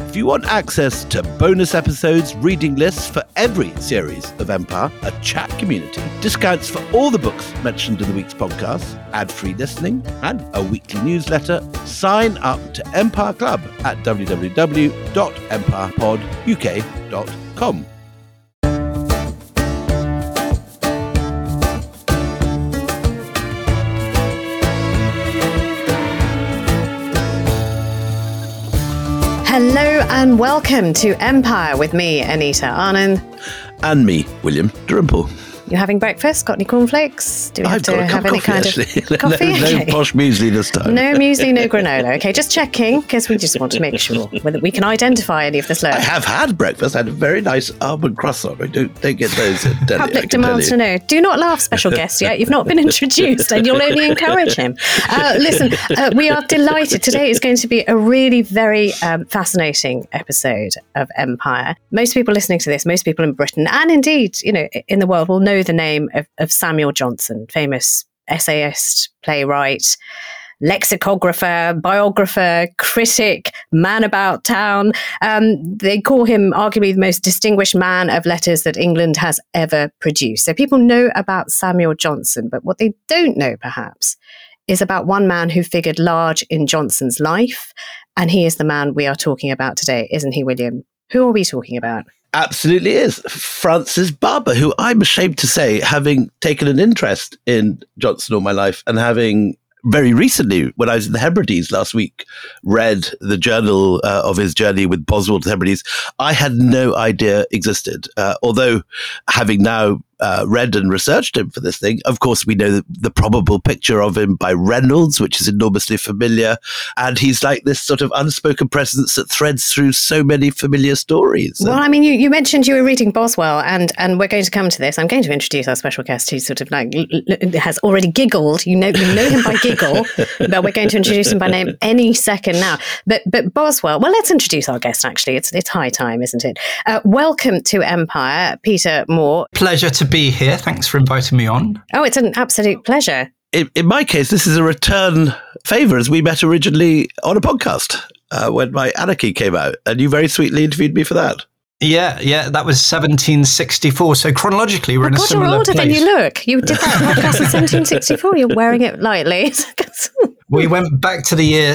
If you want access to bonus episodes, reading lists for every series of Empire, a chat community, discounts for all the books mentioned in the week's podcast, ad-free listening, and a weekly newsletter, sign up to Empire Club at www.empirepoduk.com. Hello and welcome to Empire with me, Anita Arnon. And me, William Dalrymple. You having breakfast? Got any cornflakes? Do we have to have any kind of coffee? No posh muesli this time. No muesli, no granola. Okay, just checking because we just want to make sure whether we can identify any of the slurs. I have had breakfast. I had a very nice almond croissant. I don't get those at Delhi. Public demands to know. Do not laugh, special guest, yet. You've not been introduced and you'll only encourage him. Listen, we are delighted. Today is going to be a really very fascinating episode of Empire. Most people listening to this, most people in Britain and indeed, in the world will know the name of Samuel Johnson, famous essayist, playwright, lexicographer, biographer, critic, man about town. They call him arguably the most distinguished man of letters that England has ever produced. So people know about Samuel Johnson, but what they don't know perhaps is about one man who figured large in Johnson's life. And he is the man we are talking about today, isn't he, William? Who are we talking about? Absolutely is. Francis Barber, who I'm ashamed to say, having taken an interest in Johnson all my life and having very recently, when I was in the Hebrides last week, read the journal of his journey with Boswell to the Hebrides, I had no idea existed. Although having now read and researched him for this thing, of course, we know the probable picture of him by Reynolds, which is enormously familiar. And he's like this sort of unspoken presence that threads through so many familiar stories. Well, I mean, you mentioned you were reading Boswell, and we're going to come to this. I'm going to introduce our special guest who sort of like has already giggled. You know him by giggle, but we're going to introduce him by name any second now. But Boswell, well, let's introduce our guest, actually. It's high time, isn't it? Welcome to Empire, Peter Moore. Pleasure to be here. Thanks for inviting me on. Oh, it's an absolute pleasure. In my case, this is a return favour, as we met originally on a podcast when my Anarchy came out, and you very sweetly interviewed me for that. Yeah, that was 1764. So chronologically, we're in a similar you're older place. than you look. You did that podcast in 1764. You're wearing it lightly. We went back to the year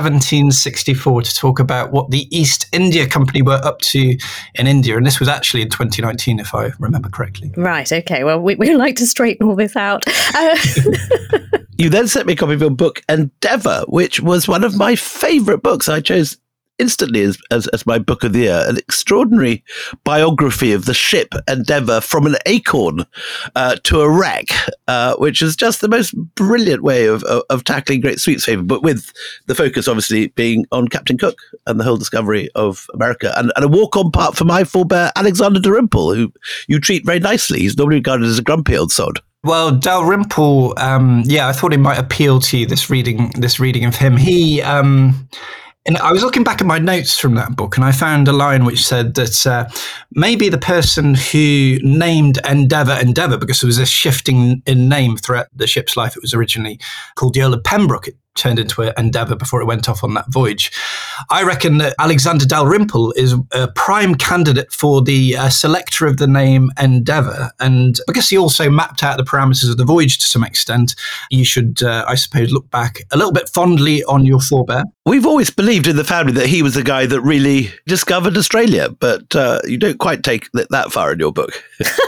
1764 to talk about what the East India Company were up to in India. And this was actually in 2019, if I remember correctly. Right. Okay. Well, we like to straighten all this out. You then sent me a copy of your book, Endeavour, which was one of my favourite books. I chose instantly as my book of the year, an extraordinary biography of the ship Endeavour from an acorn to a wreck, which is just the most brilliant way of tackling great sweets favour, but with the focus obviously being on Captain Cook and the whole discovery of America, and a walk-on part for my forebear Alexander Dalrymple, who you treat very nicely. He's normally regarded as a grumpy old sod. Well, Dalrymple, I thought it might appeal to you, this reading of him. And I was looking back at my notes from that book, and I found a line which said that maybe the person who named Endeavour, because there was a shifting in name throughout the ship's life. It was originally called the Earl of Pembroke. It turned into Endeavour before it went off on that voyage. I reckon that Alexander Dalrymple is a prime candidate for the selector of the name Endeavour. And because he also mapped out the parameters of the voyage to some extent, you should, I suppose, look back a little bit fondly on your forebear. We've always believed in the family that he was the guy that really discovered Australia, but you don't quite take that far in your book.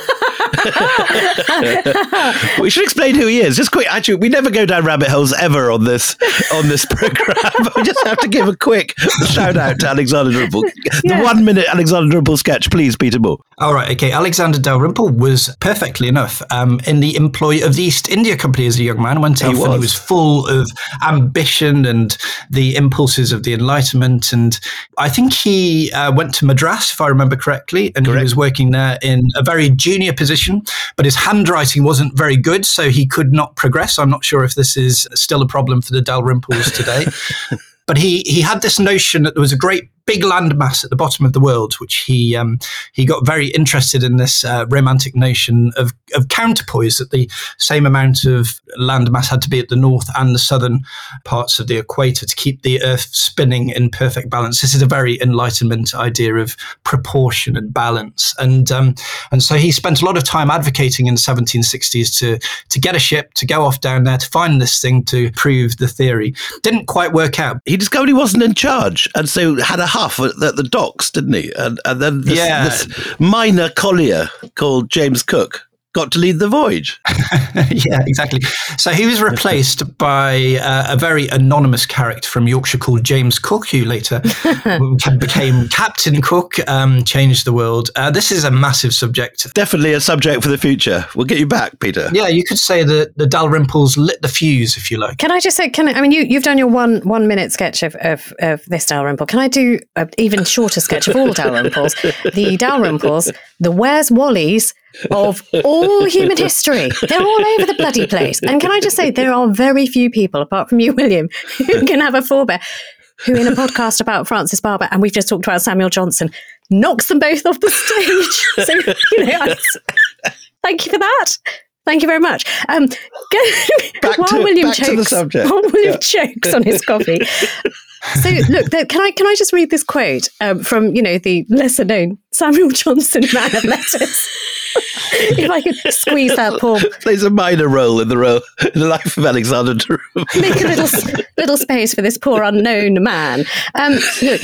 We should explain who he is. Just quick. Actually, we never go down rabbit holes ever on this program. But we just have to give a quick shout out to Alexander Dalrymple. The 1 minute Alexander Dalrymple sketch, please, Peter Moore. All right. Okay. Alexander Dalrymple was perfectly enough in the employ of the East India Company as a young man. Went off and he was full of ambition and the impulses of the Enlightenment. And I think he went to Madras, if I remember correctly, and he was working there in a very junior position. But his handwriting wasn't very good, so he could not progress. I'm not sure if this is still a problem for the Dalrymples today. But he had this notion that there was a great big landmass at the bottom of the world, which he got very interested in this romantic notion of counterpoise, that the same amount of landmass had to be at the north and the southern parts of the equator to keep the Earth spinning in perfect balance. This is a very Enlightenment idea of proportion and balance, and so he spent a lot of time advocating in the 1760s to get a ship to go off down there to find this thing to prove the theory. Didn't quite work out. He discovered he wasn't in charge, and so had a huff at the docks, didn't he? And then this minor collier called James Cook got to lead the voyage. Yeah, exactly. So he was replaced by a very anonymous character from Yorkshire called James Cook, who later became Captain Cook, changed the world. This is a massive subject. Definitely a subject for the future. We'll get you back, Peter. Yeah, you could say that the Dalrymples lit the fuse, if you like. Can I just say, you've done your one minute sketch of this Dalrymple. Can I do an even shorter sketch of all Dalrymples? The Dalrymples, the Where's Wallies of all human history. They're all over the bloody place. And can I just say, there are very few people, apart from you, William, who can have a forebear who, in a podcast about Francis Barber, and we've just talked about Samuel Johnson, knocks them both off the stage. So, thank you for that. Thank you very much. While William chokes on his coffee. So, look, can I just read this quote from, the lesser known Samuel Johnson, man of letters? If I could squeeze that poor... Plays a minor role in the life of Alexander Jerome. Make a little space for this poor unknown man. Look,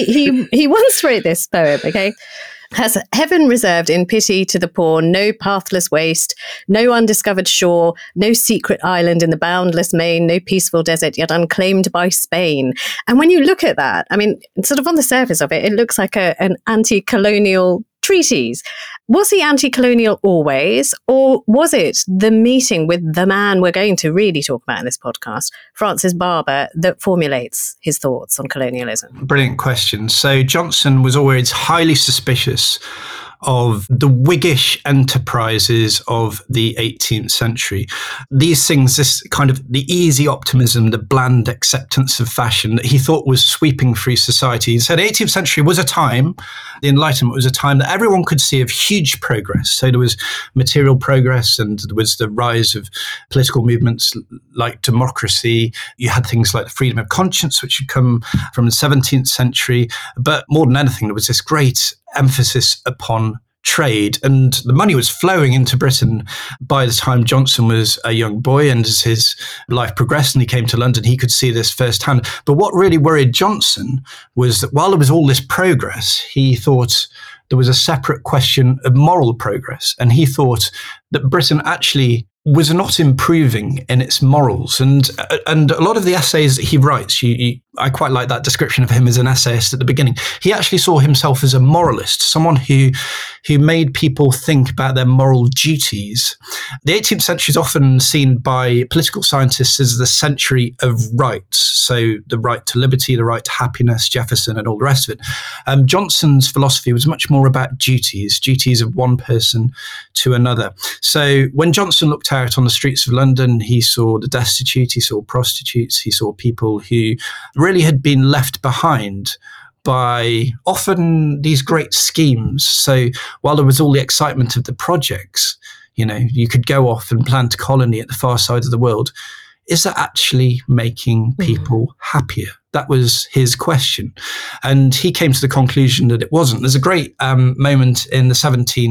he once wrote this poem, okay? Has heaven reserved in pity to the poor no pathless waste, no undiscovered shore, no secret island in the boundless main, no peaceful desert yet unclaimed by Spain? And when you look at that, sort of on the surface of it, it looks like an anti-colonial treatise. Was he anti-colonial always, or was it the meeting with the man we're going to really talk about in this podcast, Francis Barber, that formulates his thoughts on colonialism? Brilliant question. So Johnson was always highly suspicious of the Whiggish enterprises of the 18th century. These things, this kind of the easy optimism, the bland acceptance of fashion that he thought was sweeping through society. He said the 18th century was a time, the Enlightenment was a time that everyone could see of huge progress. So there was material progress, and there was the rise of political movements like democracy. You had things like the freedom of conscience, which had come from the 17th century. But more than anything, there was this great emphasis upon trade, and the money was flowing into Britain by the time Johnson was a young boy, and as his life progressed and he came to London, he could see this firsthand. But what really worried Johnson was that while there was all this progress, he thought there was a separate question of moral progress, and he thought that Britain actually was not improving in its morals. And a lot of the essays that he writes, I quite like that description of him as an essayist at the beginning. He actually saw himself as a moralist, someone who made people think about their moral duties. The 18th century is often seen by political scientists as the century of rights. So the right to liberty, the right to happiness, Jefferson and all the rest of it. Johnson's philosophy was much more about duties of one person to another. So when Johnson looked out on the streets of London, he saw the destitute, he saw prostitutes, he saw people who really had been left behind by often these great schemes. So while there was all the excitement of the projects, you could go off and plant a colony at the far side of the world. Is that actually making people happier? That was his question. And he came to the conclusion that it wasn't. There's a great moment in the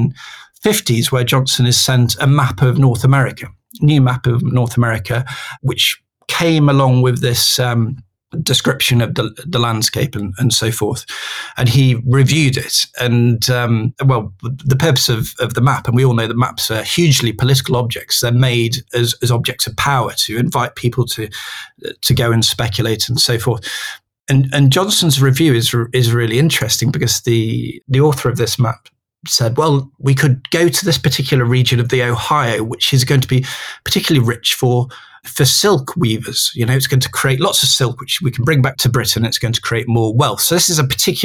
1750s where Johnson is sent a map of North America, new map of North America, which came along with this description of the landscape and so forth. And he reviewed it. And, the purpose of the map, and we all know that maps are hugely political objects. They're made as objects of power to invite people to go and speculate and so forth. And Johnson's review is really interesting because the author of this map said, well, we could go to this particular region of the Ohio, which is going to be particularly rich for for silk weavers. It's going to create lots of silk, which we can bring back to Britain. It's going to create more wealth. So this is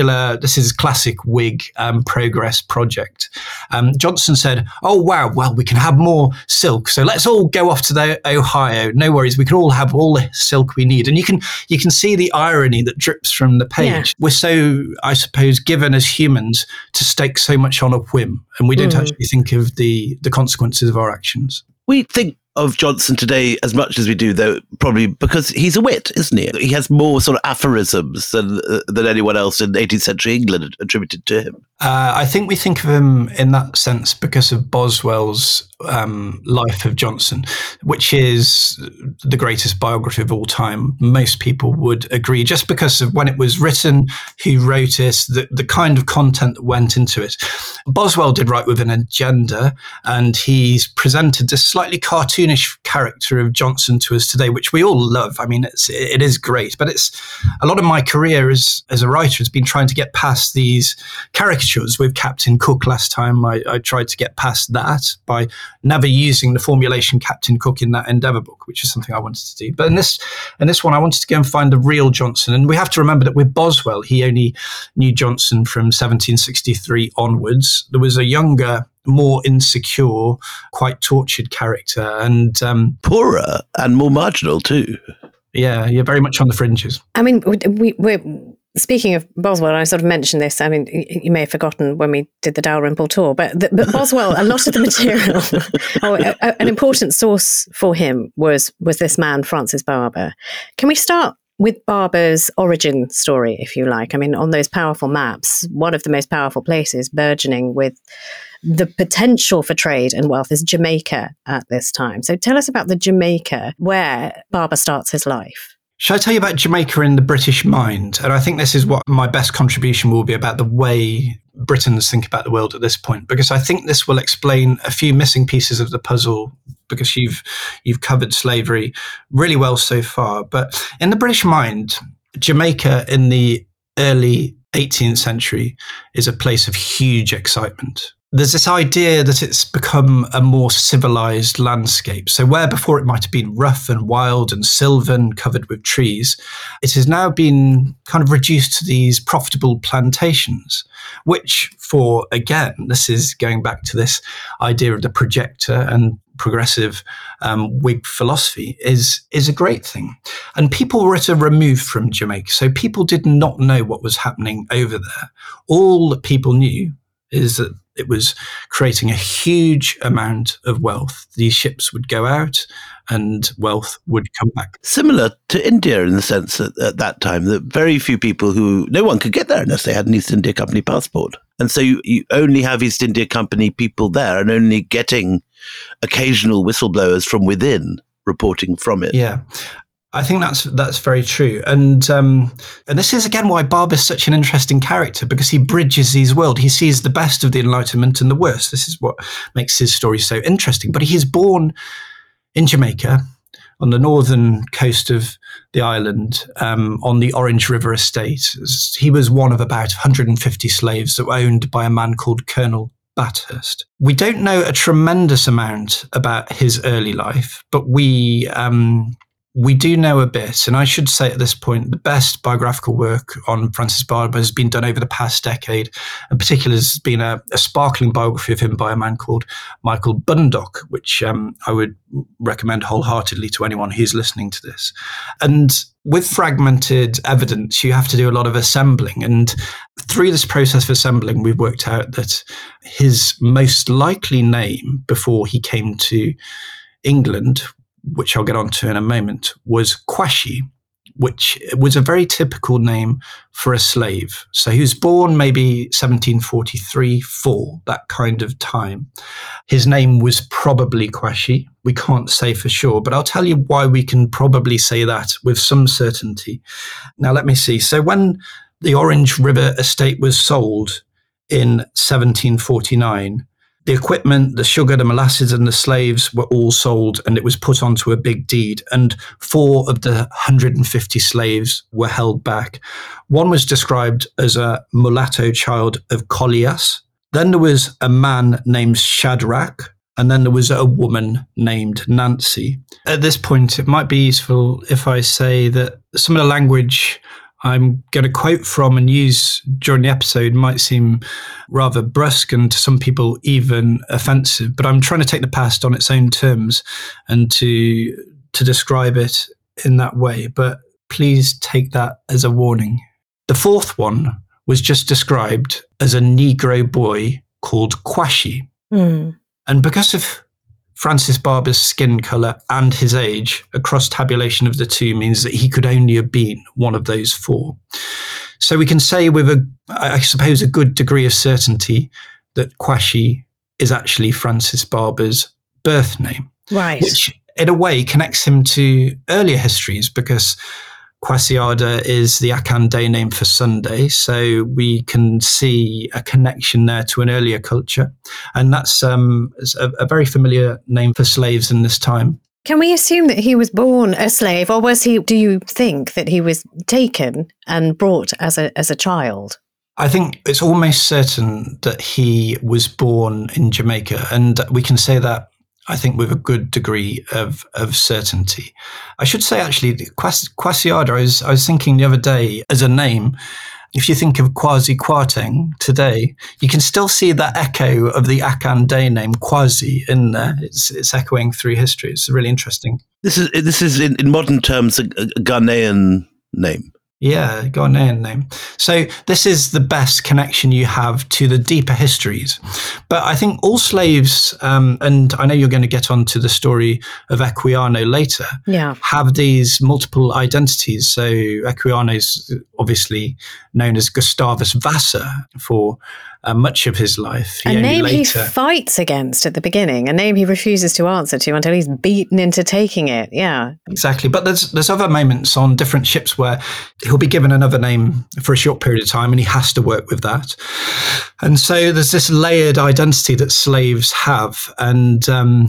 a classic Whig progress project. Johnson said, oh, wow, well, we can have more silk. So let's all go off to Ohio. No worries. We can all have all the silk we need. And you can see the irony that drips from the page. Yeah. We're so, I suppose, given as humans to stake so much on a whim, and we don't actually think of the consequences of our actions. We think of Johnson today as much as we do, though, probably because he's a wit, isn't he? He has more sort of aphorisms than anyone else in 18th century England attributed to him. I think we think of him in that sense because of Boswell's Life of Johnson, which is the greatest biography of all time. Most people would agree, just because of when it was written, who wrote it, the kind of content that went into it. Boswell did write with an agenda, and he's presented this slightly cartoonish character of Johnson to us today, which we all love. I mean, it is great, but it's a lot of my career as a writer has been trying to get past these caricatures. With Captain Cook last time, I tried to get past that by never using the formulation Captain Cook in that Endeavour book, which is something I wanted to do. But in this one, I wanted to go and find the real Johnson. And we have to remember that with Boswell, he only knew Johnson from 1763 onwards. There was a younger, more insecure, quite tortured character, and poorer and more marginal too. Yeah, you're very much on the fringes. I mean, we're speaking of Boswell, I sort of mentioned this. I mean, you may have forgotten when we did the Dalrymple tour, but Boswell, a lot of the material, an important source for him was this man, Francis Barber. Can we start with Barber's origin story, if you like? I mean, on those powerful maps, one of the most powerful places burgeoning with the potential for trade and wealth is Jamaica at this time. So tell us about the Jamaica where Barber starts his life. Shall I tell you about Jamaica in the British mind? And I think this is what my best contribution will be about the way Britons think about the world at this point, because I think this will explain a few missing pieces of the puzzle, because you've covered slavery really well so far. But in the British mind, Jamaica in the early 18th century is a place of huge excitement. There's this idea that it's become a more civilized landscape. So where before it might have been rough and wild and sylvan, covered with trees, it has now been kind of reduced to these profitable plantations, which again, this is going back to this idea of the projector and progressive Whig philosophy is a great thing. And people were at a remove from Jamaica. So people did not know what was happening over there. All that people knew is that it was creating a huge amount of wealth. These ships would go out and wealth would come back. Similar to India in the sense that at that time, that very few people no one could get there unless they had an East India Company passport. And so you only have East India Company people there and only getting occasional whistleblowers from within reporting from it. Yeah. I think that's very true. And this is, again, why Barber's such an interesting character, because he bridges these worlds. He sees the best of the Enlightenment and the worst. This is what makes his story so interesting. But he is born in Jamaica, on the northern coast of the island, on the Orange River estate. He was one of about 150 slaves that were owned by a man called Colonel Bathurst. We don't know a tremendous amount about his early life, but we do know a bit, and I should say at this point, the best biographical work on Francis Barber has been done over the past decade. In particular, there's been a sparkling biography of him by a man called Michael Bundock, which I would recommend wholeheartedly to anyone who's listening to this. And with fragmented evidence, you have to do a lot of assembling. And through this process of assembling, we've worked out that his most likely name before he came to England, which I'll get onto in a moment, was Quashie, which was a very typical name for a slave. So he was born maybe 1743-4, that kind of time. His name was probably Quashie. We can't say for sure, but I'll tell you why we can probably say that with some certainty. Now, let me see. So when the Orange River estate was sold in 1749, the equipment, the sugar, the molasses, and the slaves were all sold, and it was put onto a big deed. And 4 of the 150 slaves were held back. One was described as a mulatto child of Collias. Then there was a man named Shadrach, And then there was a woman named Nancy. At this point, it might be useful if I say that some of the language I'm going to quote from and use during the episode might seem rather brusque and to some people even offensive, but I'm trying to take the past on its own terms and to describe it in that way. But please take that as a warning. The fourth one was just described as a Negro boy called Quashy. And because of Francis Barber's skin colour and his age, a cross-tabulation of the two means that he could only have been one of those four. So we can say with I suppose, a good degree of certainty that Quashy is actually Francis Barber's birth name. Right. Which, in a way, connects him to earlier histories because Kwasiada is the Akan day name for Sunday, so we can see a connection there to an earlier culture. And that's a very familiar name for slaves in this time. Can we assume that he was born a slave, or do you think that he was taken and brought as a child? I think it's almost certain that he was born in Jamaica, and we can say that, I think, with a good degree of certainty. I should say, actually, Kwasiada, I was thinking the other day, as a name, if you think of Kwasi Kwarteng today, you can still see that echo of the Akan day name Kwasi in there. It's echoing through history. It's really interesting. This is in modern terms a Ghanaian name. Yeah, Ghanaian name. So this is the best connection you have to the deeper histories. But I think all slaves, and I know you're going to get onto the story of Equiano later, have these multiple identities. So Equiano is obviously known as Gustavus Vassa for much of his life. A name he fights against at the beginning, a name he refuses to answer to until he's beaten into taking it. Yeah, exactly. But there's other moments on different ships where he'll be given another name for a short period of time and he has to work with that. And so there's this layered identity that slaves have. And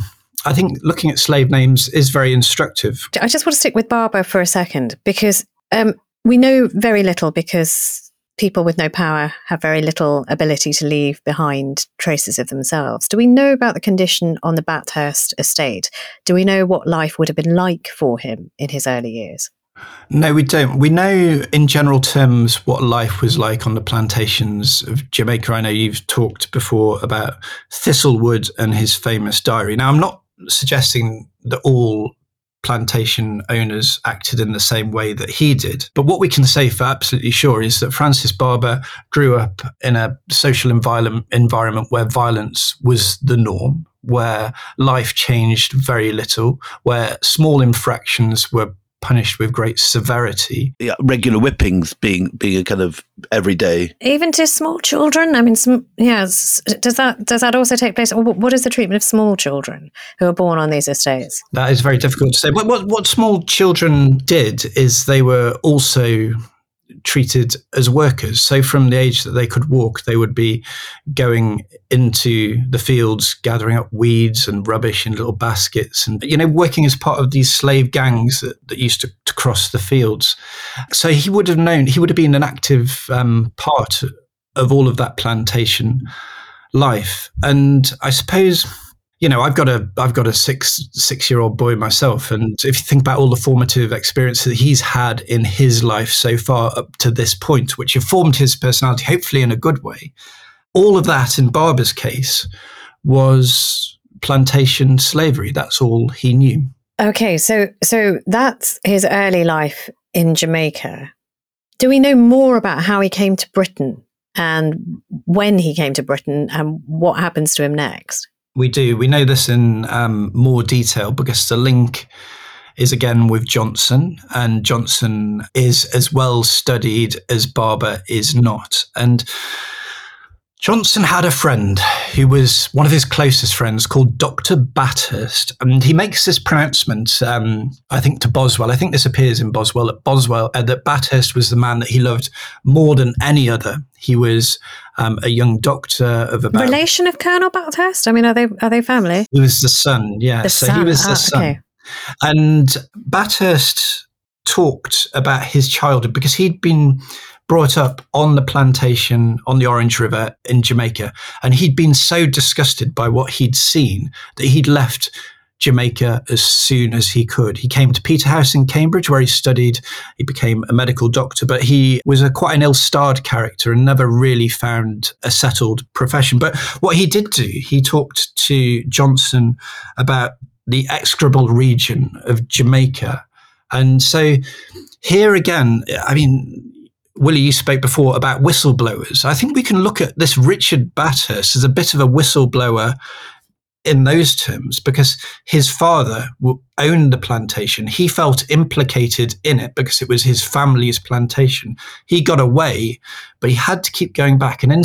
I think looking at slave names is very instructive. I just want to stick with Barber for a second because we know very little because people with no power have very little ability to leave behind traces of themselves. Do we know about the condition on the Bathurst estate? Do we know what life would have been like for him in his early years? No, we don't. We know in general terms what life was like on the plantations of Jamaica. I know you've talked before about Thistlewood and his famous diary. Now, I'm not suggesting that all plantation owners acted in the same way that he did. But what we can say for absolutely sure is that Francis Barber grew up in a social environment where violence was the norm, where life changed very little, where small infractions were punished with great severity. Yeah, regular whippings being a kind of everyday. Even to small children? I mean, does that also take place? Or what is the treatment of small children who are born on these estates? That is very difficult to say. What small children did is they were also treated as workers. So from the age that they could walk, they would be going into the fields, gathering up weeds and rubbish in little baskets and, working as part of these slave gangs that used to cross the fields. So he would have been an active part of all of that plantation life. And I suppose, I've got a six-year-old boy myself, and if you think about all the formative experiences that he's had in his life so far up to this point, which have formed his personality, hopefully in a good way, all of that in Barber's case was plantation slavery. That's all he knew. Okay, so that's his early life in Jamaica. Do we know more about how he came to Britain and when he came to Britain and what happens to him next? We do. We know this in more detail because the link is again with Johnson, and Johnson is as well studied as Barber is not. And Johnson had a friend who was one of his closest friends called Dr. Bathurst. And he makes this pronouncement, I think, to Boswell. I think this appears in Boswell, that Bathurst was the man that he loved more than any other. He was a young doctor of about... Relation of Colonel Bathurst? I mean, are they family? He was the son, yeah. He was the son. Okay. And Bathurst talked about his childhood because he'd been brought up on the plantation on the Orange River in Jamaica. And he'd been so disgusted by what he'd seen that he'd left Jamaica as soon as he could. He came to Peterhouse in Cambridge, where he studied. He became a medical doctor, but he was quite an ill-starred character and never really found a settled profession. But what he did do, he talked to Johnson about the execrable region of Jamaica. And so here again, I mean, Willie, you spoke before about whistleblowers. I think we can look at this Richard Bathurst as a bit of a whistleblower in those terms, because his father owned the plantation. He felt implicated in it because it was his family's plantation. He got away, but he had to keep going back. And in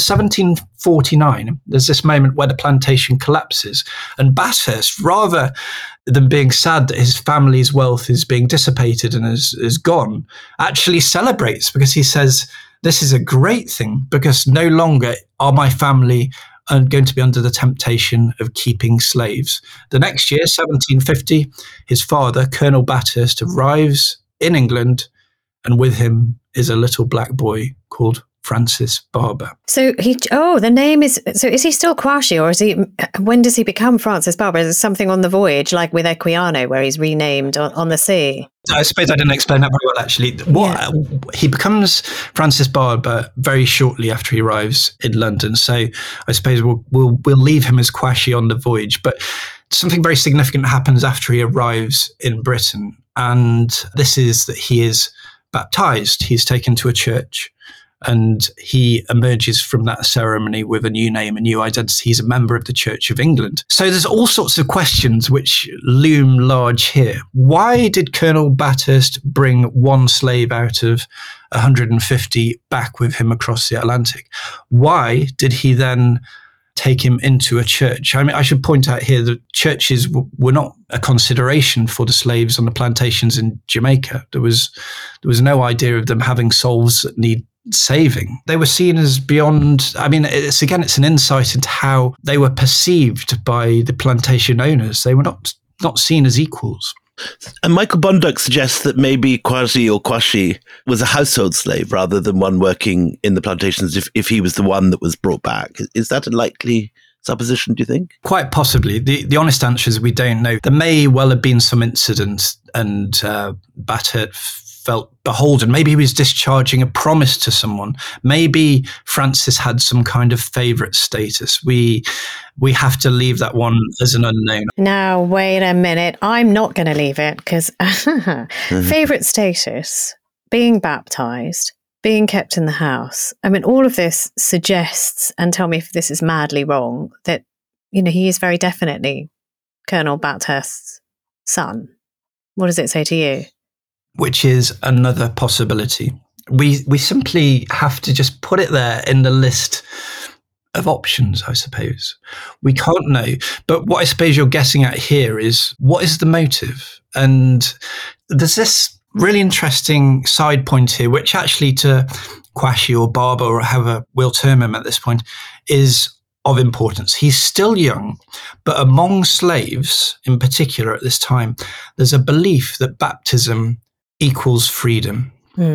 1749, there's this moment where the plantation collapses. And Bathurst, rather than being sad that his family's wealth is being dissipated and is gone, actually celebrates, because he says, this is a great thing, because no longer are my family going to be under the temptation of keeping slaves. The next year, 1750, his father, Colonel Bathurst, arrives in England, and with him is a little black boy called Francis Barber. So the name is, so is he still Quashy, or when does he become Francis Barber? Is it something on the voyage, like with Equiano, where he's renamed on the sea? I suppose I didn't explain that very well, actually. He becomes Francis Barber very shortly after he arrives in London. So I suppose we'll leave him as Quashy on the voyage. But something very significant happens after he arrives in Britain. And this is that he is baptized. He's taken to a church, and he emerges from that ceremony with a new name, a new identity. He's a member of the Church of England. So there's all sorts of questions which loom large here. Why did Colonel Bathurst bring one slave out of 150 back with him across the Atlantic? Why did he then take him into a church? I mean, I should point out here that churches were not a consideration for the slaves on the plantations in Jamaica. There was no idea of them having souls that need saving. They were seen as beyond. I mean, it's an insight into how they were perceived by the plantation owners. They were not seen as equals. And Michael Bonduck suggests that maybe Quasi or Quashy was a household slave rather than one working in the plantations if he was the one that was brought back. Is that a likely supposition, do you think? Quite possibly. The honest answer is we don't know. There may well have been some incident, and Bathurst felt beholden. Maybe he was discharging a promise to someone. Maybe Francis had some kind of favourite status. We have to leave that one as an unknown. Now, wait a minute. I'm not going to leave it, because favourite status, being baptised, being kept in the house. I mean, all of this suggests, and tell me if this is madly wrong, that, he is very definitely Colonel Bathurst's son. What does it say to you? Which is another possibility. We simply have to just put it there in the list of options, I suppose. We can't know. But what I suppose you're guessing at here is, what is the motive? And there's this really interesting side point here, which actually to Quashy or Barber, or however we'll term him at this point, is of importance. He's still young, but among slaves in particular at this time, there's a belief that baptism equals freedom.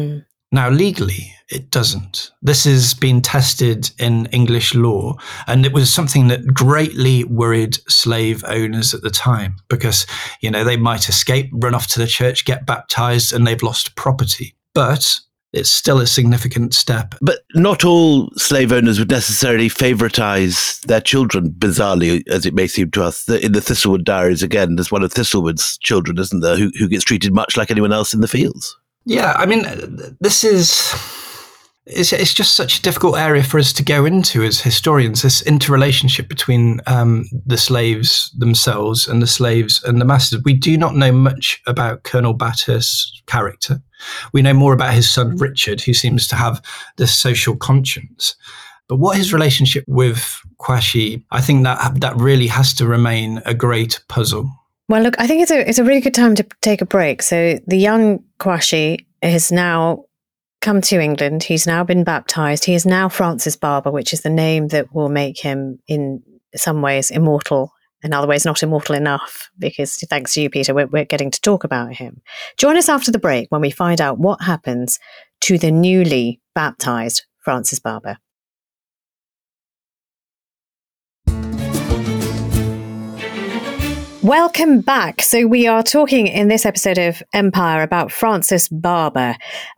Now, legally, it doesn't. This has been tested in English law, and it was something that greatly worried slave owners at the time, because, they might escape, run off to the church, get baptized, and they've lost property. But it's still a significant step. But not all slave owners would necessarily favoritize their children, bizarrely, as it may seem to us. In the Thistlewood Diaries, again, there's one of Thistlewood's children, isn't there, who gets treated much like anyone else in the fields. Yeah, I mean, it's just such a difficult area for us to go into as historians, this interrelationship between the slaves themselves and the slaves and the masters. We do not know much about Colonel Bathurst's character. We know more about his son Richard, who seems to have this social conscience. But what his relationship with Quashy, I think that really has to remain a great puzzle. Well, look, I think it's a really good time to take a break. So the young Quashy has now come to England. He's now been baptized. He is now Francis Barber, which is the name that will make him in some ways immortal in other ways, not immortal enough, because thanks to you, Peter, we're getting to talk about him. Join us after the break when we find out what happens to the newly baptised Francis Barber. Welcome back. So we are talking in this episode of Empire about Francis Barber.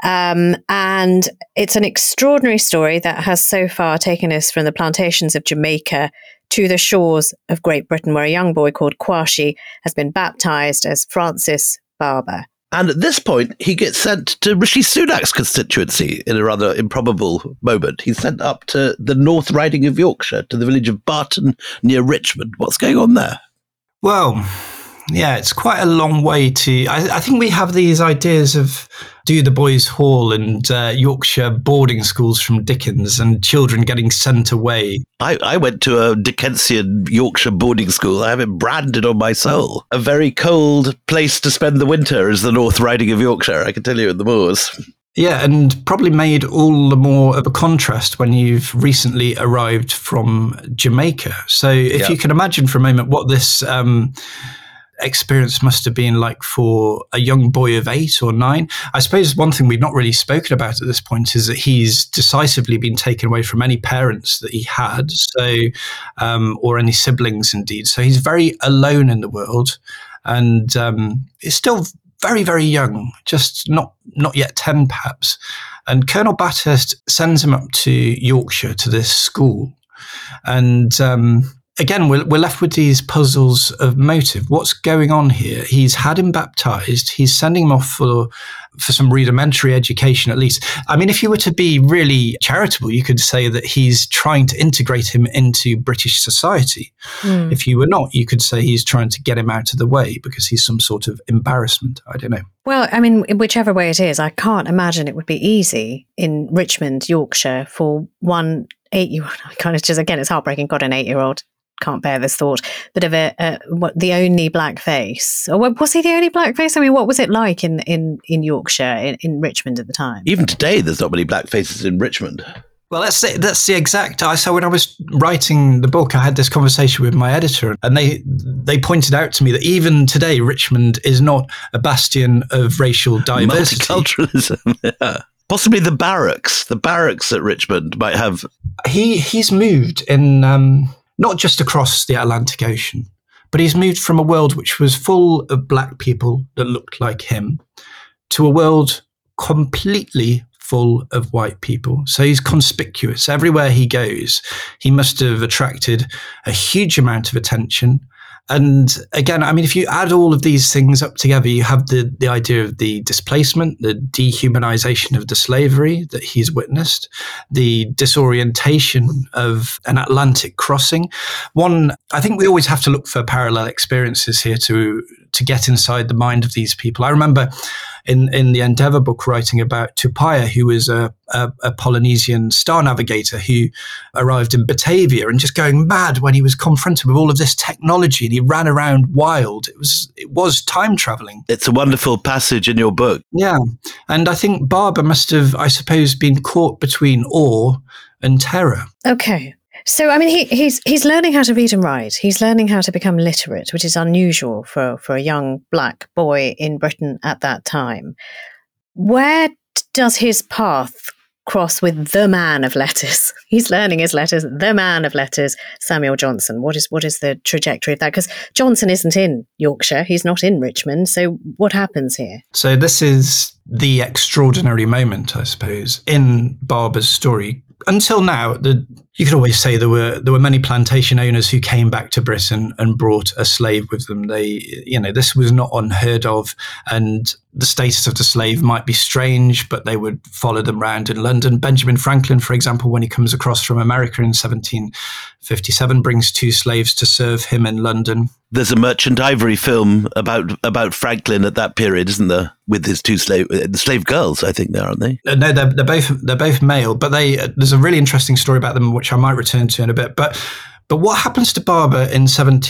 And it's an extraordinary story that has so far taken us from the plantations of Jamaica to the shores of Great Britain, where a young boy called Kwashi has been baptised as Francis Barber. And at this point, he gets sent to Rishi Sunak's constituency in a rather improbable moment. He's sent up to the North Riding of Yorkshire, to the village of Barton near Richmond. What's going on there? Well, yeah, it's quite a long way to... I think we have these ideas of Do the Boys Hall and Yorkshire boarding schools from Dickens and children getting sent away. I went to a Dickensian Yorkshire boarding school. I have it branded on my soul. A very cold place to spend the winter is the North Riding of Yorkshire, I can tell you, in the moors. Yeah, and probably made all the more of a contrast when you've recently arrived from Jamaica. So if you can imagine for a moment what this experience must have been like for a young boy of 8 or 9. I suppose one thing we've not really spoken about at this point is that he's decisively been taken away from any parents that he had, or any siblings indeed. So he's very alone in the world, and is still very, very young, just not yet 10 perhaps. And Colonel Bathurst sends him up to Yorkshire to this school. And again, we're left with these puzzles of motive. What's going on here? He's had him baptised. He's sending him off for some rudimentary education, at least. I mean, if you were to be really charitable, you could say that he's trying to integrate him into British society. If you were not, you could say he's trying to get him out of the way because he's some sort of embarrassment. I don't know. Well, I mean, whichever way it is, I can't imagine it would be easy in Richmond, Yorkshire, for one 8-year-old. I kind of just, again, it's heartbreaking. God, an 8-year-old. Can't bear this thought, but of the only black face. Or was he the only black face? I mean, what was it like in Yorkshire, in Richmond at the time? Even today, there's not many black faces in Richmond. Well, that's the exact. So when I was writing the book, I had this conversation with my editor, and they pointed out to me that even today, Richmond is not a bastion of racial diversity. Multiculturalism, yeah. Possibly the barracks at Richmond might have. He's moved in. Not just across the Atlantic Ocean, but he's moved from a world which was full of black people that looked like him to a world completely full of white people. So he's conspicuous. Everywhere he goes, he must have attracted a huge amount of attention. And again, I mean, if you add all of these things up together, you have the idea of the displacement, the dehumanization of the slavery that he's witnessed, the disorientation of an Atlantic crossing. I think we always have to look for parallel experiences here to get inside the mind of these people. I remember in the Endeavour book writing about Tupaia, who was a Polynesian star navigator who arrived in Batavia and just going mad when he was confronted with all of this technology, and he ran around wild. It was time traveling. It's a wonderful passage in your book. Yeah. And I think Barber must have, I suppose, been caught between awe and terror. Okay. So, I mean, he's learning how to read and write. He's learning how to become literate, which is unusual for a young black boy in Britain at that time. Where does his path cross with the man of letters? He's learning his letters, the man of letters, Samuel Johnson. What is the trajectory of that? Because Johnson isn't in Yorkshire. He's not in Richmond. So what happens here? So this is the extraordinary moment, I suppose, in Barber's story. Until now, you could always say there were many plantation owners who came back to Britain and brought a slave with them. This was not unheard of, and the status of the slave might be strange, but they would follow them around in London. Benjamin Franklin, for example, when he comes across from America in 1757, brings 2 slaves to serve him in London. There's a Merchant Ivory film about Franklin at that period, isn't there? With his 2 slave girls, I think, aren't they? No, they're both male, but there's a really interesting story about them, which I might return to in a bit. But what happens to Barber in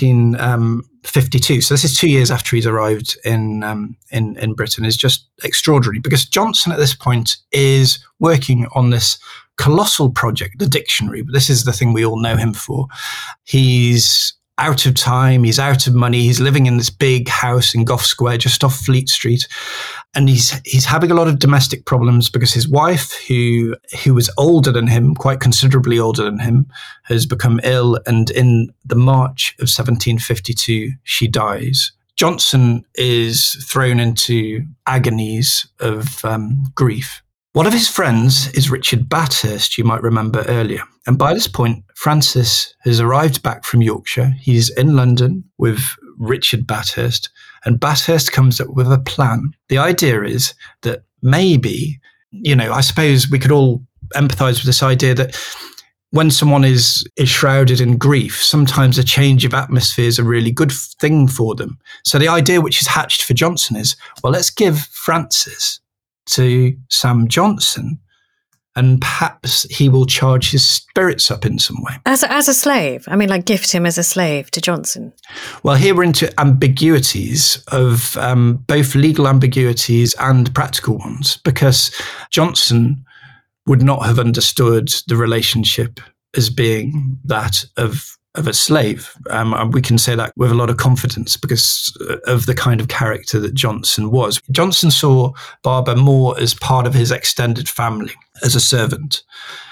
1752? So this is 2 years after he's arrived in Britain, is just extraordinary, because Johnson at this point is working on this colossal project, the dictionary. But this is the thing we all know him for. He's out of time, he's out of money, he's living in this big house in Gough Square, just off Fleet Street. And he's having a lot of domestic problems because his wife, who was older than him, quite considerably older than him, has become ill. And in the March of 1752, she dies. Johnson is thrown into agonies of grief. One of his friends is Richard Bathurst, you might remember earlier. And by this point, Francis has arrived back from Yorkshire. He's in London with Richard Bathurst, and Bathurst comes up with a plan. The idea is that maybe, I suppose we could all empathize with this idea that when someone is shrouded in grief, sometimes a change of atmosphere is a really good thing for them. So the idea which is hatched for Johnson is, well, let's give Francis to Sam Johnson, and perhaps he will charge his spirits up in some way. As a slave? I mean, like gift him as a slave to Johnson? Well, here we're into ambiguities of both legal ambiguities and practical ones, because Johnson would not have understood the relationship as being that of a slave. We can say that with a lot of confidence because of the kind of character that Johnson was. Johnson saw Barber more as part of his extended family, as a servant,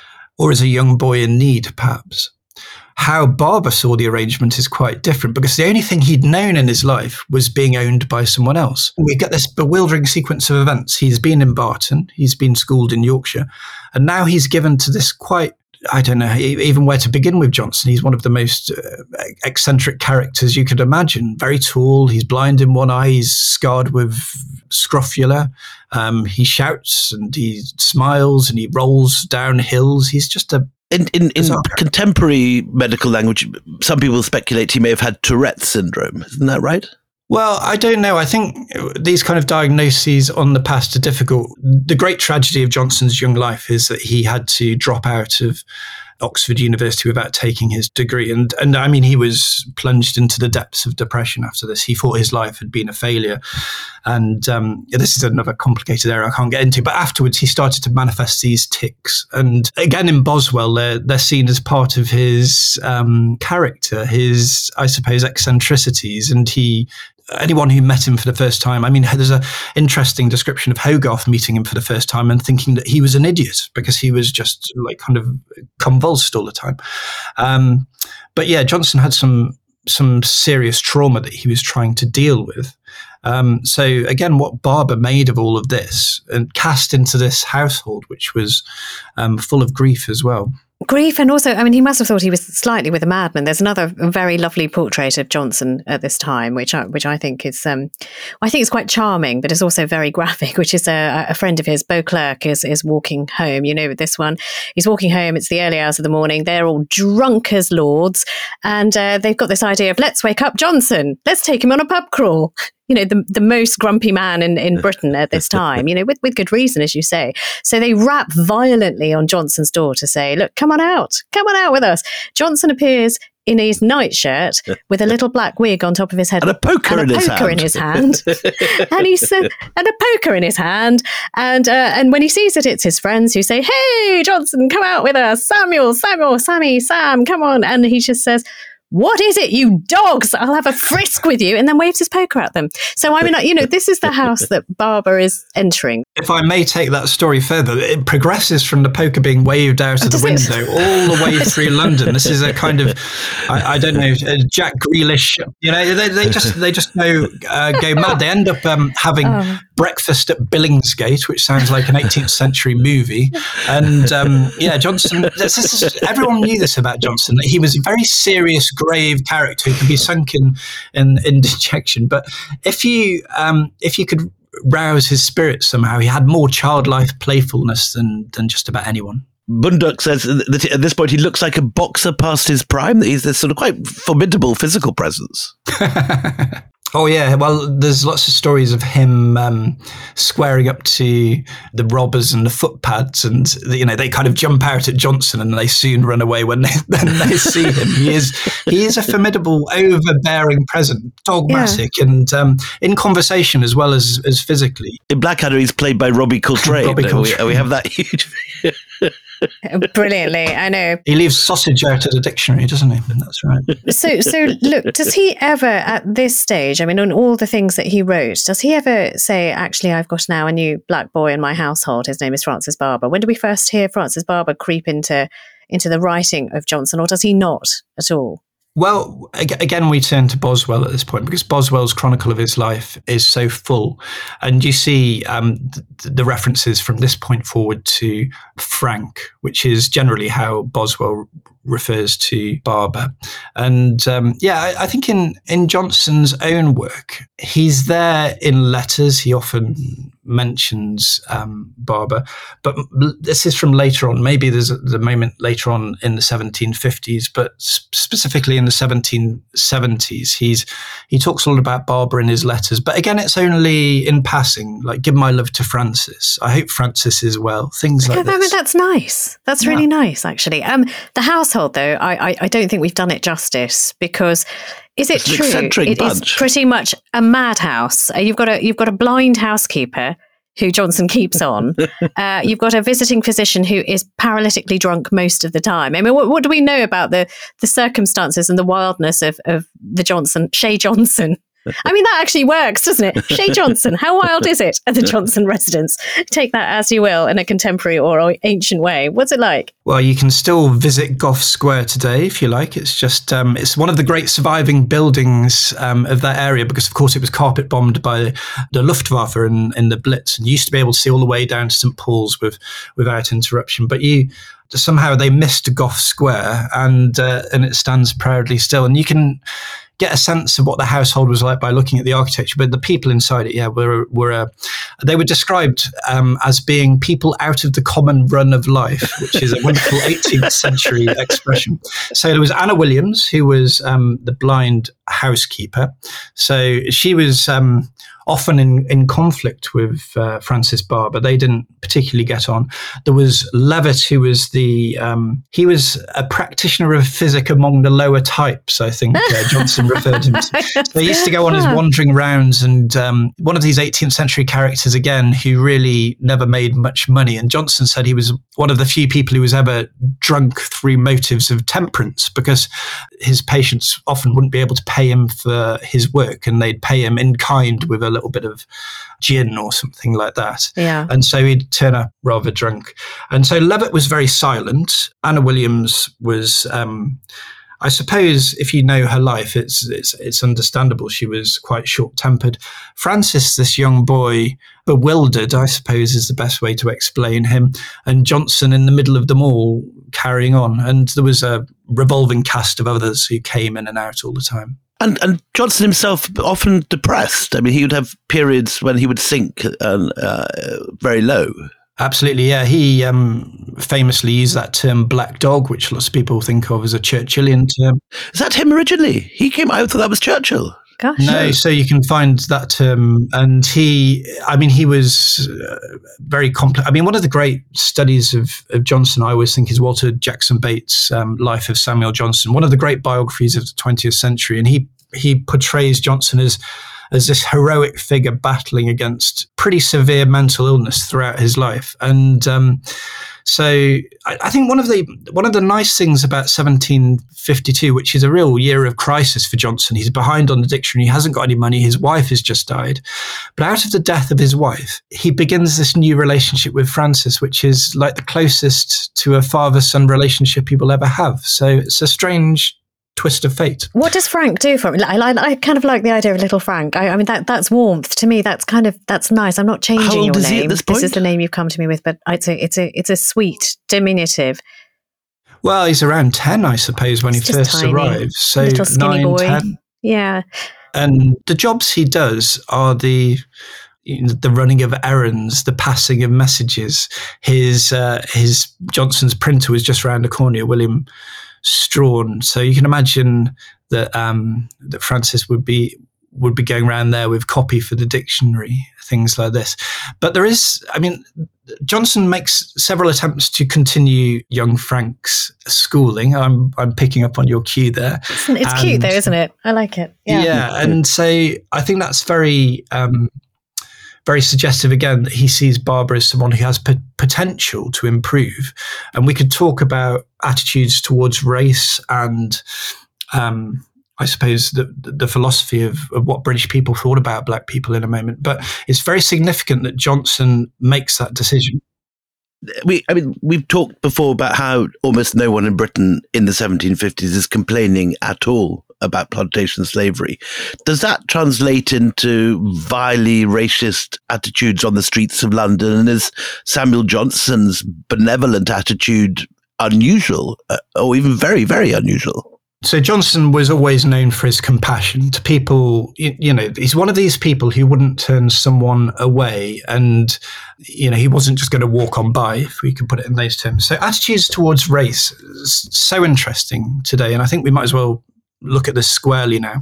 or as a young boy in need, perhaps. How Barber saw the arrangement is quite different because the only thing he'd known in his life was being owned by someone else. We get this bewildering sequence of events. He's been in Barton, he's been schooled in Yorkshire, and now he's given to this quite, I don't know even where to begin with Johnson. He's one of the most eccentric characters you could imagine. Very tall, he's blind in one eye, he's scarred with scrofula. He shouts and he smiles and he rolls down hills. He's just a... In contemporary medical language, some people speculate he may have had Tourette's syndrome. Isn't that right? Well, I don't know. I think these kind of diagnoses on the past are difficult. The great tragedy of Johnson's young life is that he had to drop out of Oxford University without taking his degree. And I mean, he was plunged into the depths of depression after this. He thought his life had been a failure. And this is another complicated area I can't get into. But afterwards, he started to manifest these tics. And again, in Boswell, they're seen as part of his character, his, I suppose, eccentricities. And anyone who met him for the first time, I mean, there's an interesting description of Hogarth meeting him for the first time and thinking that he was an idiot because he was just like kind of convulsed all the time. But yeah, Johnson had some serious trauma that he was trying to deal with. So again, what Barber made of all of this and cast into this household, which was full of grief as well. Grief, and also, I mean, he must have thought he was slightly with a madman. There's another very lovely portrait of Johnson at this time, which I think is, I think it's quite charming, but it's also very graphic. Which is a friend of his, Beauclerk, is walking home. You know, with this one, he's walking home. It's the early hours of the morning. They're all drunk as lords, and they've got this idea of let's wake up Johnson. Let's take him on a pub crawl. You know, the most grumpy man in Britain at this time, you know, with good reason, as you say. So they rap violently on Johnson's door to say, look, come on out with us. Johnson appears in his nightshirt with a little black wig on top of his head. And a poker in his hand. And he's and a poker in his hand. And when he sees it, it's his friends who say, hey, Johnson, come out with us. Samuel, Sammy, Sam, come on. And he just says, what is it, you dogs? I'll have a frisk with you, and then waves his poker at them. So, I mean, you know, this is the house that Barber is entering. If I may take that story further, it progresses from the poker being waved out of the window all the way through London. This is a kind of, I don't know, Jack Grealish. You know, they just go mad. They end up having breakfast at Billingsgate, which sounds like an 18th century movie. And Johnson, everyone knew this about Johnson, that he was a very serious, grave character who could be sunk in dejection. But if you could rouse his spirit somehow, he had more childlike playfulness than just about anyone. Bunduck says that at this point he looks like a boxer past his prime, that he's this sort of quite formidable physical presence. Oh, yeah. Well, there's lots of stories of him squaring up to the robbers and the footpads, and, you know, they kind of jump out at Johnson and they soon run away when they see him. He is a formidable, overbearing presence, dogmatic, and in conversation as well as physically. In Blackadder, he's played by Robbie Coltrane. We have that huge... Brilliantly, I know. He leaves sausage out of the dictionary, doesn't he? That's right. So look, does he ever at this stage, I mean, on all the things that he wrote, does he ever say, actually, I've got now a new black boy in my household, his name is Francis Barber? When do we first hear Francis Barber creep into the writing of Johnson, or does he not at all? Well, again, we turn to Boswell at this point, because Boswell's chronicle of his life is so full. And you see the references from this point forward to Frank, which is generally how Boswell refers to Barber. And I think in Johnson's own work, he's there in letters. He often mentions Barber, but this is from later on. Maybe there's the moment later on in the 1750s, but specifically in the 1770s, he talks a lot about Barber in his letters. But again, it's only in passing, like, give my love to Francis. I hope Francis is well. Things like this. I mean, that's nice. That's really nice, actually. The household, though, I don't think we've done it justice, because is it true? It is pretty much a madhouse. You've got a blind housekeeper who Johnson keeps on. You've got a visiting physician who is paralytically drunk most of the time. I mean, what do we know about the circumstances and the wildness of the Shea Johnson? I mean, that actually works, doesn't it? Shea Johnson, how wild is it at the Johnson residence? Take that as you will in a contemporary or ancient way. What's it like? Well, you can still visit Gough Square today if you like. It's just, it's one of the great surviving buildings of that area, because, of course, it was carpet bombed by the Luftwaffe in the Blitz, and you used to be able to see all the way down to St. Paul's without interruption. But somehow they missed Gough Square, and it stands proudly still. And you can get a sense of what the household was like by looking at the architecture, but the people inside it, they were described as being people out of the common run of life, which is a wonderful 18th century expression. So there was Anna Williams, who was the blind housekeeper. So she was often in conflict with Francis Barber. They didn't particularly get on. There was Levitt, who was he was a practitioner of physic among the lower types, I think Johnson referred him to. So he used to go on his wandering rounds, and one of these 18th century characters, again, who really never made much money. And Johnson said he was one of the few people who was ever drunk through motives of temperance, because his patients often wouldn't be able to pay him for his work, and they'd pay him in kind with a little bit of gin or something like that. Yeah. And so he'd turn up rather drunk. And so Levitt was very silent. Anna Williams was, I suppose, if you know her life, it's understandable. She was quite short-tempered. Francis, this young boy, bewildered, I suppose, is the best way to explain him. And Johnson in the middle of them all, carrying on. And there was a revolving cast of others who came in and out all the time. And Johnson himself often depressed. I mean, he would have periods when he would sink very low. Absolutely, yeah. He famously used that term "black dog," which lots of people think of as a Churchillian term. Is that him originally? I thought that was Churchill. Gosh. No, so you can find that term, and he was very complex. I mean, one of the great studies of Johnson, I always think, is Walter Jackson Bates' Life of Samuel Johnson, one of the great biographies of the 20th century, and he portrays Johnson as this heroic figure battling against pretty severe mental illness throughout his life. And so I think one of the nice things about 1752, which is a real year of crisis for Johnson, he's behind on the dictionary, he hasn't got any money, his wife has just died. But out of the death of his wife, he begins this new relationship with Francis, which is like the closest to a father-son relationship he will ever have. So it's a strange twist of fate. What does Frank do for him? I kind of like the idea of little Frank. I mean, that's warmth to me. That's nice. I'm not changing your name. This is the name you've come to me with, but it's a sweet diminutive. Well, he's around 10, I suppose, when he first arrives. So little skinny 9, boy. 10. Yeah. And the jobs he does are the running of errands, the passing of messages. His Johnson's printer was just around the corner, William Strawn. So you can imagine that that Francis would be going around there with copy for the dictionary, things like this. But Johnson makes several attempts to continue young Frank's schooling. I'm picking up on your cue there. It's cute though, isn't it? I like it. Yeah. And so I think that's very very suggestive again that he sees Barber as someone who has potential to improve. And we could talk about attitudes towards race and I suppose the philosophy of what British people thought about black people in a moment. But it's very significant that Johnson makes that decision. We've talked before about how almost no one in Britain in the 1750s is complaining at all about plantation slavery. Does that translate into vilely racist attitudes on the streets of London? And is Samuel Johnson's benevolent attitude unusual, or even very, very unusual? So Johnson was always known for his compassion to people. He's one of these people who wouldn't turn someone away, and he wasn't just going to walk on by, if we could put it in those terms. So attitudes towards race is so interesting today, and I think we might as well look at this squarely now.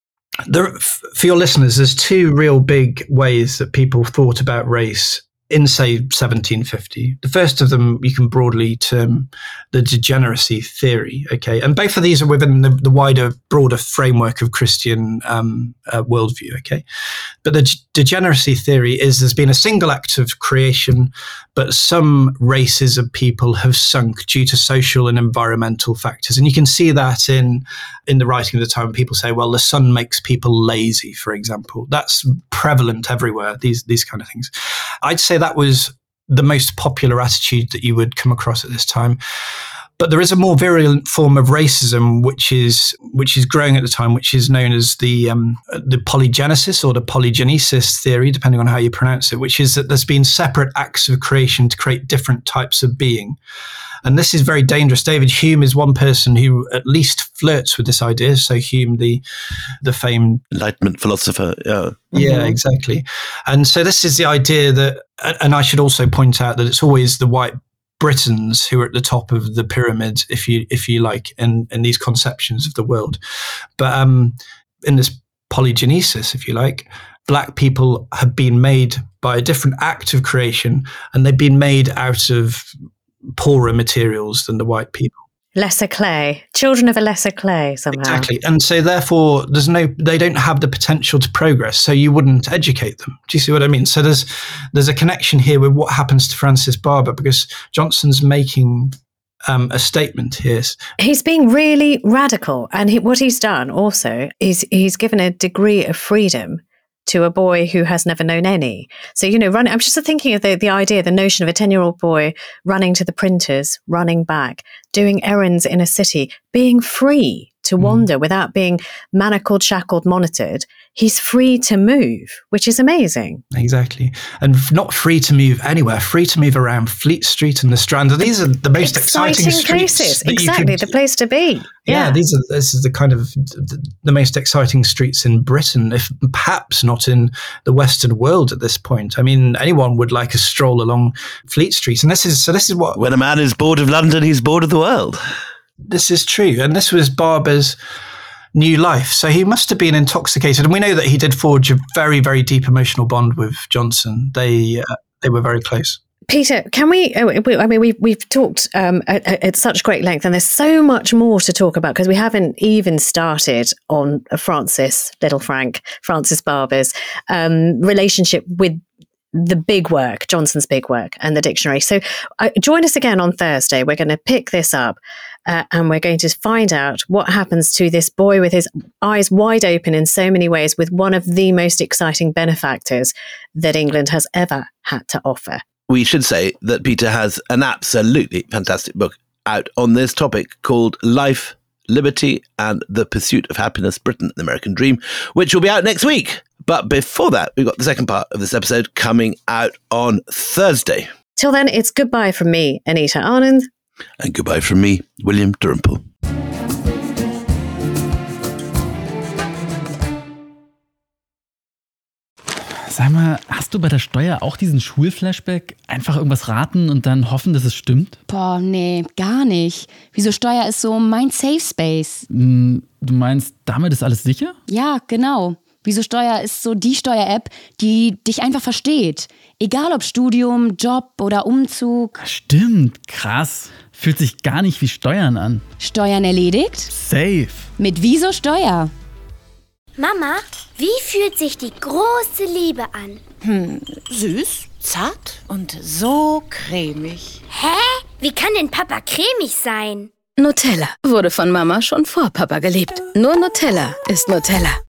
For your listeners, there's two real big ways that people thought about race in, say, 1750. The first of them you can broadly term the degeneracy theory, okay? And both of these are within the wider, broader framework of Christian worldview, okay? But the degeneracy theory is there's been a single act of creation, but some races of people have sunk due to social and environmental factors. And you can see that in the writing of the time. People say, well, the sun makes people lazy, for example. That's prevalent everywhere, these kind of things. I'd say that was the most popular attitude that you would come across at this time. But there is a more virulent form of racism, which is growing at the time, which is known as the polygenesis or the polygenesis theory, depending on how you pronounce it, which is that there's been separate acts of creation to create different types of being. And this is very dangerous. David Hume is one person who at least flirts with this idea. So Hume, the famed Enlightenment philosopher. Yeah. Yeah, exactly. And so this is the idea that, and I should also point out that it's always the white Britons who are at the top of the pyramid, if you like, in these conceptions of the world. But in this polygenesis, if you like, black people have been made by a different act of creation, and they've been made out of poorer materials than the white people. Lesser clay, children of a lesser clay somehow. Exactly. And so therefore they don't have the potential to progress, so you wouldn't educate them. Do you see what I mean? So there's a connection here with what happens to Francis Barber, because Johnson's making a statement here. He's being really radical, and what he's done also is he's given a degree of freedom to a boy who has never known any. So, I'm just thinking of the idea, the notion of a 10-year-old boy running to the printers, running back, doing errands in a city, being free to wander without being manacled, shackled, monitored. He's free to move, which is amazing. Exactly. And not free to move anywhere, free to move around Fleet Street and the Strand. These are the most exciting places. Exactly, the place to be. Yeah, this is the kind of the most exciting streets in Britain, if perhaps not in the Western world at this point. I mean, anyone would like a stroll along Fleet Street. And this is what... When a man is bored of London, he's bored of the world. This is true. And this was Barber's new life. So he must have been intoxicated. And we know that he did forge a very, very deep emotional bond with Johnson. They were very close. Peter, can we, we've talked at such great length, and there's so much more to talk about because we haven't even started on Francis Barber's relationship with the big work, Johnson's big work and the dictionary. So join us again on Thursday. We're going to pick this up and we're going to find out what happens to this boy with his eyes wide open in so many ways, with one of the most exciting benefactors that England has ever had to offer. We should say that Peter has an absolutely fantastic book out on this topic called Life, Liberty and the Pursuit of Happiness, Britain, the American Dream, which will be out next week. But before that, we've got the second part of this episode coming out on Thursday. Till then, it's goodbye from me, Anita Anand. And goodbye from me, William Dalrymple. Sag mal, hast du bei der Steuer auch diesen Schulflashback? Einfach irgendwas raten und dann hoffen, dass es stimmt? Boah, nee, gar nicht. Wieso Steuer ist so mein Safe Space? Du meinst, damit ist alles sicher? Ja, genau. Wieso Steuer ist so die Steuer-App, die dich einfach versteht. Egal ob Studium, Job oder Umzug. Stimmt, krass. Fühlt sich gar nicht wie Steuern an. Steuern erledigt? Safe. Mit Wieso Steuer. Mama, wie fühlt sich die große Liebe an? Süß, zart und so cremig. Hä? Wie kann denn Papa cremig sein? Nutella wurde von Mama schon vor Papa geliebt. Nur Nutella ist Nutella.